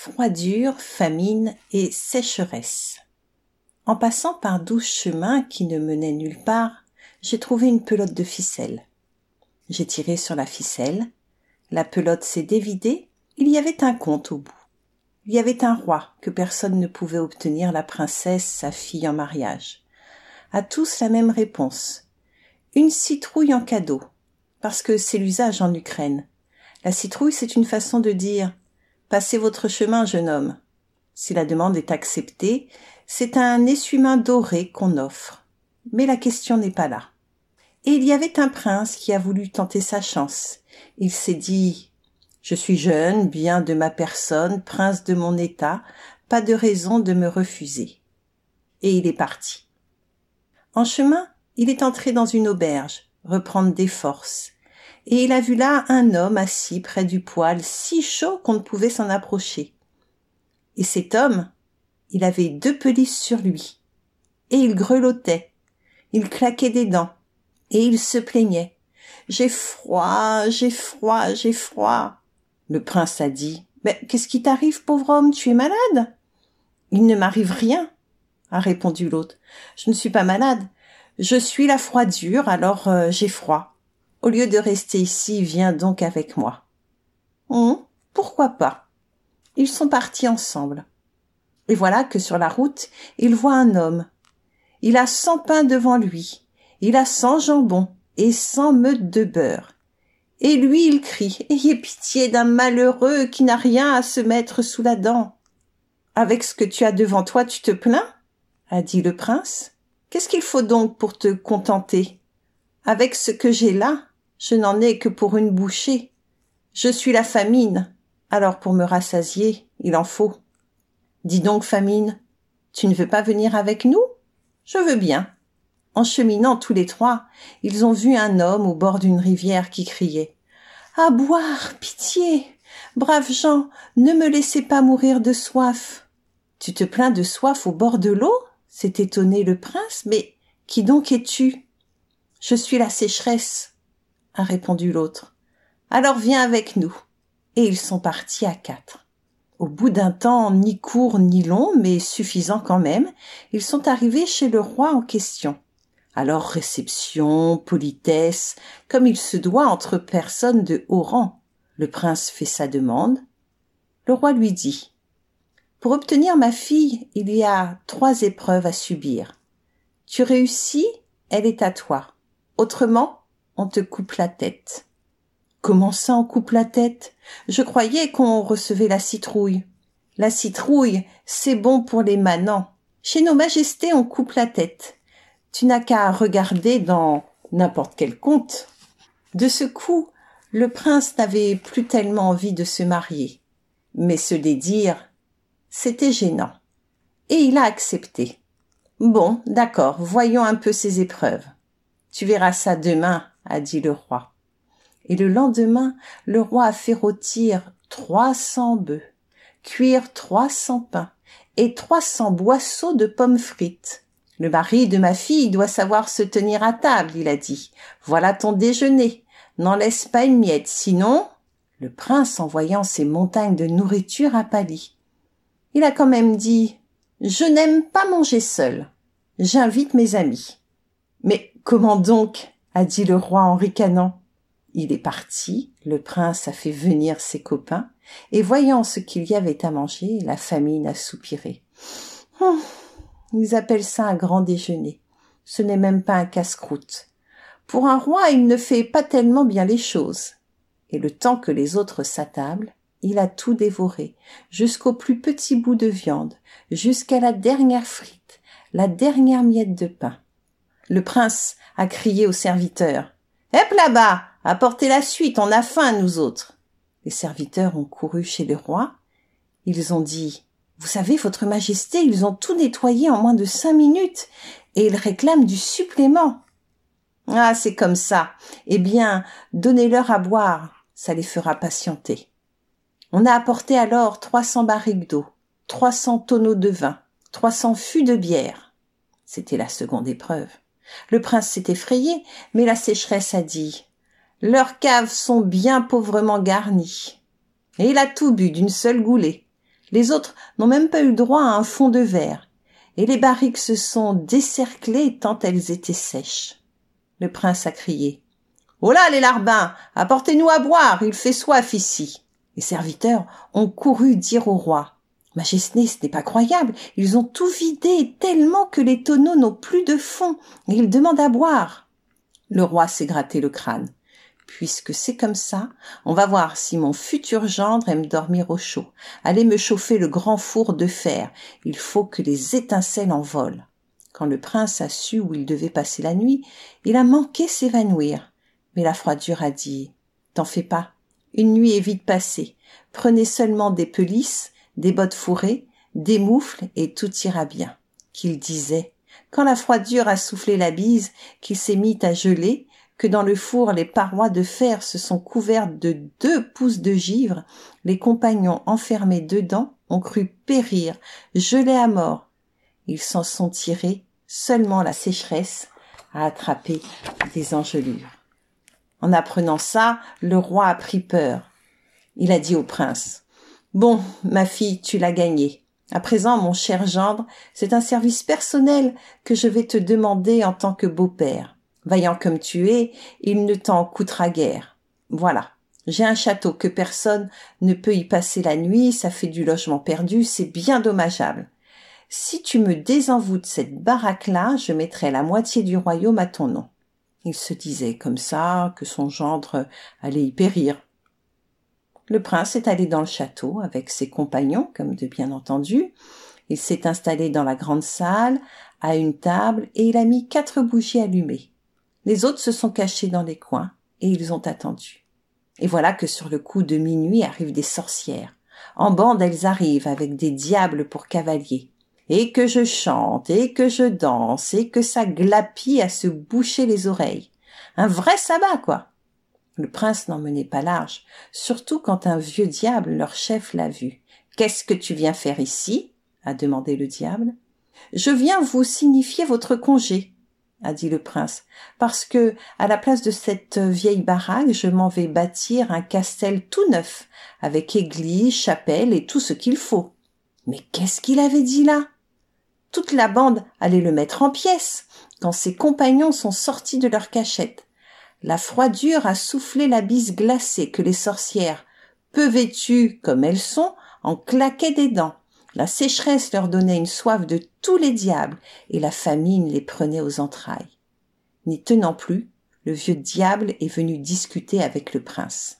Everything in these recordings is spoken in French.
Froidure, famine et sécheresse. En passant par 12 chemins qui ne menaient nulle part, j'ai trouvé une pelote de ficelle. J'ai tiré sur la ficelle, la pelote s'est dévidée, il y avait un conte au bout. Il y avait un roi que personne ne pouvait obtenir la princesse, sa fille, en mariage. À tous la même réponse. Une citrouille en cadeau, parce que c'est l'usage en Ukraine. La citrouille, c'est une façon de dire « Passez votre chemin, jeune homme ». Si la demande est acceptée, c'est un essuie-main doré qu'on offre. Mais la question n'est pas là. Et il y avait un prince qui a voulu tenter sa chance. Il s'est dit « Je suis jeune, bien de ma personne, prince de mon état, pas de raison de me refuser. » Et il est parti. En chemin, il est entré dans une auberge, reprendre des forces. Et il a vu là un homme assis près du poêle, si chaud qu'on ne pouvait s'en approcher. Et cet homme, il avait 2 pelisses sur lui. Et il grelottait, il claquait des dents, et il se plaignait. « J'ai froid, j'ai froid, j'ai froid. » Le prince a dit « Mais qu'est-ce qui t'arrive, pauvre homme, tu es malade ?»« Il ne m'arrive rien, » a répondu l'autre. « Je ne suis pas malade, je suis la froidure, alors j'ai froid. Au lieu de rester ici, viens donc avec moi. » Pourquoi pas? Ils sont partis ensemble. Et voilà que sur la route, il voit un homme. Il a 100 pains devant lui, il a 100 jambons et 100 meutes de beurre. Et lui, il crie « Ayez pitié d'un malheureux qui n'a rien à se mettre sous la dent. »« Avec ce que tu as devant toi, tu te plains ?» a dit le prince. « Qu'est-ce qu'il faut donc pour te contenter ? Avec ce que j'ai là, je n'en ai que pour une bouchée. Je suis la famine, alors pour me rassasier, il en faut. » « Dis donc, famine, tu ne veux pas venir avec nous ? » ?»« Je veux bien. » En cheminant tous les 3, ils ont vu un homme au bord d'une rivière qui criait « À boire, pitié ! Braves gens, ne me laissez pas mourir de soif. »« Tu te plains de soif au bord de l'eau ?» s'est étonné le prince. « Mais qui donc es-tu ? » ?»« Je suis la sécheresse, » a répondu l'autre. « Alors viens avec nous. » Et ils sont partis à 4. Au bout d'un temps ni court ni long, mais suffisant quand même, ils sont arrivés chez le roi en question. Alors réception, politesse, comme il se doit entre personnes de haut rang. Le prince fait sa demande. Le roi lui dit « Pour obtenir ma fille, il y a 3 épreuves à subir. Tu réussis, elle est à toi. Autrement, on te coupe la tête. » « Comment ça on coupe la tête ? Je croyais qu'on recevait la citrouille. »« La citrouille, c'est bon pour les manants. Chez nos majestés, on coupe la tête. Tu n'as qu'à regarder dans n'importe quel conte. » De ce coup, le prince n'avait plus tellement envie de se marier. Mais se les dire, c'était gênant. Et il a accepté. « Bon, d'accord, voyons un peu ces épreuves. »« Tu verras ça demain, » a dit le roi. Et le lendemain, le roi a fait rôtir 300 bœufs, cuire 300 pains et 300 boisseaux de pommes frites. « Le mari de ma fille doit savoir se tenir à table, » il a dit. « Voilà ton déjeuner, n'en laisse pas une miette, sinon… » Le prince, en voyant ces montagnes de nourriture, a pâli. Il a quand même dit « Je n'aime pas manger seul, j'invite mes amis. »« Mais comment donc ?» a dit le roi en ricanant. Il est parti, le prince a fait venir ses copains, et voyant ce qu'il y avait à manger, la famine a soupiré. Ils appellent ça un grand déjeuner. Ce n'est même pas un casse-croûte. Pour un roi, il ne fait pas tellement bien les choses. Et le temps que les autres s'attablent, il a tout dévoré, jusqu'au plus petit bout de viande, jusqu'à la dernière frite, la dernière miette de pain. Le prince a crié aux serviteurs « Hep là-bas, apportez la suite, on a faim, nous autres !» Les serviteurs ont couru chez le roi. Ils ont dit « Vous savez, votre majesté, ils ont tout nettoyé en moins de 5 minutes et ils réclament du supplément. »« Ah, c'est comme ça. Eh bien, donnez-leur à boire, ça les fera patienter. » On a apporté alors 300 barriques d'eau, 300 tonneaux de vin, 300 fûts de bière. C'était la seconde épreuve. Le prince s'est effrayé, mais la sécheresse a dit « Leurs caves sont bien pauvrement garnies. » Et il a tout bu d'une seule goulée. Les autres n'ont même pas eu droit à un fond de verre, et les barriques se sont décerclées tant elles étaient sèches. Le prince a crié « Oh là, les larbins, apportez-nous à boire, il fait soif ici !» Les serviteurs ont couru dire au roi « Majesté, ce n'est pas croyable, ils ont tout vidé tellement que les tonneaux n'ont plus de fond, et ils demandent à boire. » Le roi s'est gratté le crâne. Puisque c'est comme ça, on va voir si mon futur gendre aime dormir au chaud. Allez me chauffer le grand four de fer. Il faut que les étincelles en volent. Quand le prince a su où il devait passer la nuit, il a manqué s'évanouir. Mais la froidure a dit « T'en fais pas, une nuit est vite passée. Prenez seulement des pelisses, des bottes fourrées, des moufles et tout ira bien. » Qu'il disait. Quand la froidure a soufflé la bise, qu'il s'est mis à geler, que dans le four les parois de fer se sont couvertes de 2 pouces de givre, les compagnons enfermés dedans ont cru périr, gelés à mort. Ils s'en sont tirés, seulement la sécheresse a attrapé des engelures. En apprenant ça, le roi a pris peur. Il a dit au prince « Bon, ma fille, tu l'as gagné. À présent, mon cher gendre, c'est un service personnel que je vais te demander en tant que beau-père. Vaillant comme tu es, il ne t'en coûtera guère. Voilà, j'ai un château que personne ne peut y passer la nuit, ça fait du logement perdu, c'est bien dommageable. Si tu me désenvoûtes cette baraque-là, je mettrai la moitié du royaume à ton nom. » Il se disait comme ça que son gendre allait y périr. Le prince est allé dans le château avec ses compagnons, comme de bien entendu. Il s'est installé dans la grande salle, à une table, et il a mis 4 bougies allumées. Les autres se sont cachés dans les coins, et ils ont attendu. Et voilà que sur le coup de minuit arrivent des sorcières. En bande, elles arrivent avec des diables pour cavaliers. Et que je chante, et que je danse, et que ça glapit à se boucher les oreilles. Un vrai sabbat, quoi. Le prince n'en menait pas large, surtout quand un vieux diable, leur chef, l'a vu. « Qu'est-ce que tu viens faire ici ?» a demandé le diable. « Je viens vous signifier votre congé, » a dit le prince, « parce que, à la place de cette vieille baraque, je m'en vais bâtir un castel tout neuf, avec église, chapelle et tout ce qu'il faut. » Mais qu'est-ce qu'il avait dit là? Toute la bande allait le mettre en pièces, quand ses compagnons sont sortis de leur cachette. La froidure a soufflé la bise glacée que les sorcières, peu vêtues comme elles sont, en claquaient des dents. La sécheresse leur donnait une soif de tous les diables, et la famine les prenait aux entrailles. N'y tenant plus, le vieux diable est venu discuter avec le prince.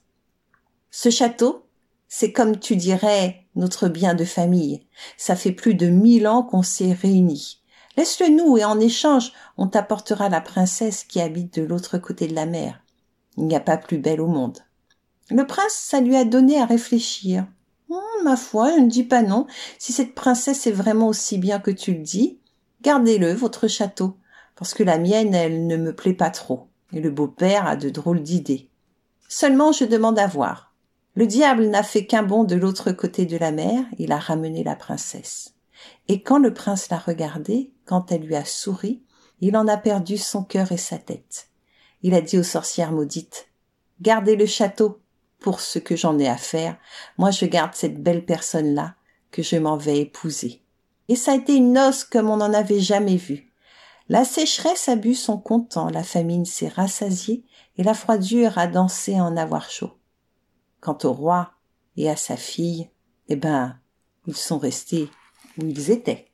« Ce château, c'est comme tu dirais notre bien de famille. Ça fait plus de 1000 ans qu'on s'est réunis. Laisse-le nous et en échange, on t'apportera la princesse qui habite de l'autre côté de la mer. Il n'y a pas plus belle au monde. » Le prince, ça lui a donné à réfléchir. « Ma foi, je ne dis pas non. Si cette princesse est vraiment aussi bien que tu le dis, gardez-le, votre château, parce que la mienne, elle ne me plaît pas trop. Et le beau-père a de drôles d'idées. Seulement, je demande à voir. » Le diable n'a fait qu'un bond de l'autre côté de la mer, il a ramené la princesse. Et quand le prince l'a regardée, quand elle lui a souri, il en a perdu son cœur et sa tête. Il a dit aux sorcières maudites « Gardez le château pour ce que j'en ai à faire. Moi, je garde cette belle personne-là que je m'en vais épouser. » Et ça a été une noce comme on n'en avait jamais vu. La sécheresse a bu son content, la famine s'est rassasiée et la froidure a dansé à en avoir chaud. Quant au roi et à sa fille, ils sont restés où ils étaient.